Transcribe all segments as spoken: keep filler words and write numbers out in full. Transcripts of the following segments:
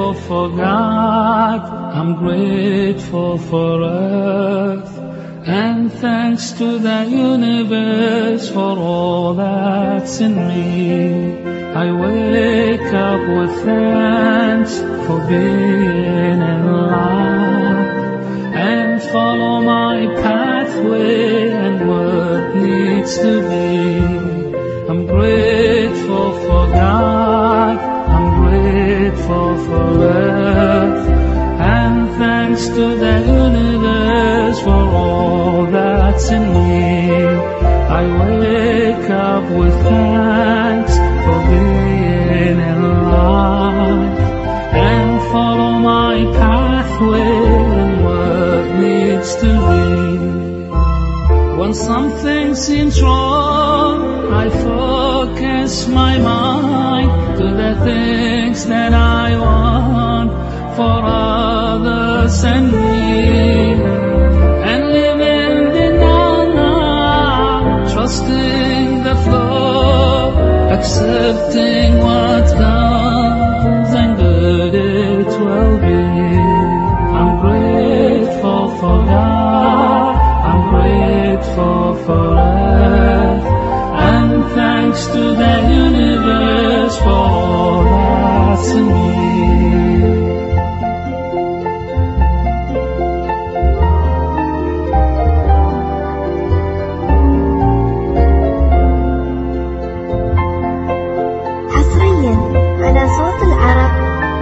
grateful for God, I'm grateful for earth, and thanks to the universe for all that's in me. I wake up with thanks for being alive, and follow my pathway and what needs to be. I'm grateful for God, I'm grateful for earth, and thanks to the universe for all that's in me. I wake up with thanks for being alive, and follow my pathway and what needs to be. When something seems wrong, I focus my mind to the things that I want for others and me, and live in the now, trusting the flow, accepting what comes, and good it will be. I'm grateful for God, I'm grateful for earth, and thanks to the universe for all that's in me. حصريا على صوت العرب.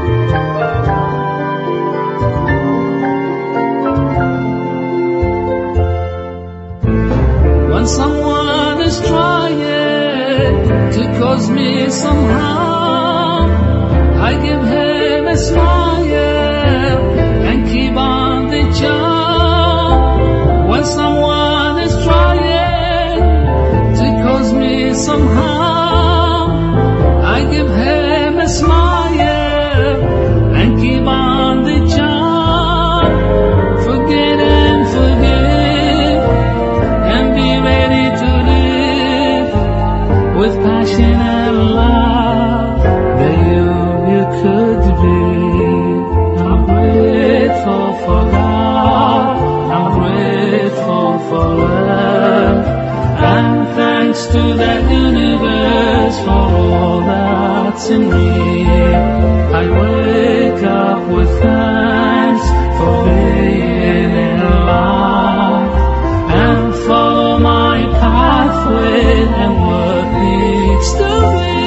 When someone is trying to cause me some harm, I give him a smile and keep on the charm. When someone is trying to cause me some harm, I give him a smile and keep on the charm. Forget and forgive and be ready to live with passion and love that you, you could be. I'm grateful for God, I'm grateful for love, and thanks to the universe for all that's in me. I wake up with thanks for being alive, and follow my pathway and what needs to be.